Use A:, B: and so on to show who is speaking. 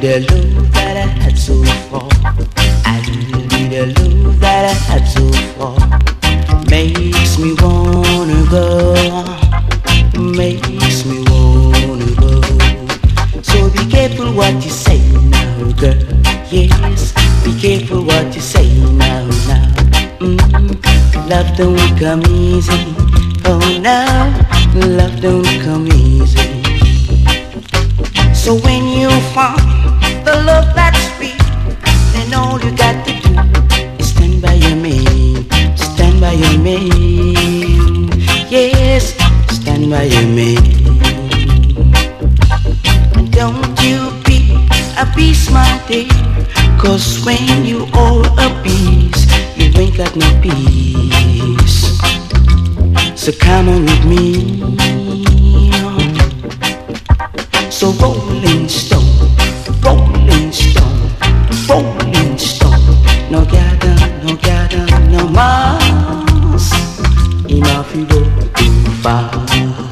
A: the love that I had so far. I need the love that I had so far. Makes me wanna go. Makes me wanna go. So be careful what you say now, girl. Yes, be careful what you say now, now. Love don't come easy. Oh no, love don't come easy. So when you find the love that's real, then all you got to do is stand by your man. Stand by your man. Yes, stand by your man. And don't you be a beast, my dear, 'cause when you all a beast, you ain't got no peace. So come on with me. So rolling stone, rolling stone, rolling stone. No gather, no mass. Enough you go too far.